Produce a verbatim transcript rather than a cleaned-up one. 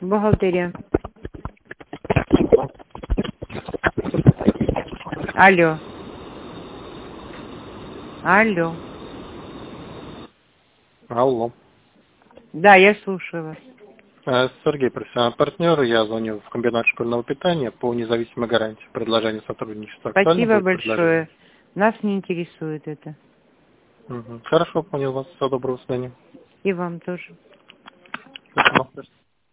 Бухгалтерия. Алло. Алло. Алло. Да, я слушаю вас. Э, Сергей, профессиональный партнер. Я звоню в комбинат школьного питания по независимой гарантии. Предложение сотрудничества. Актуально Спасибо будет большое. предложение? Нас не интересует это. Мгм. Хорошо, понял вас. Всего доброго, до свидания. И вам тоже. Спасибо.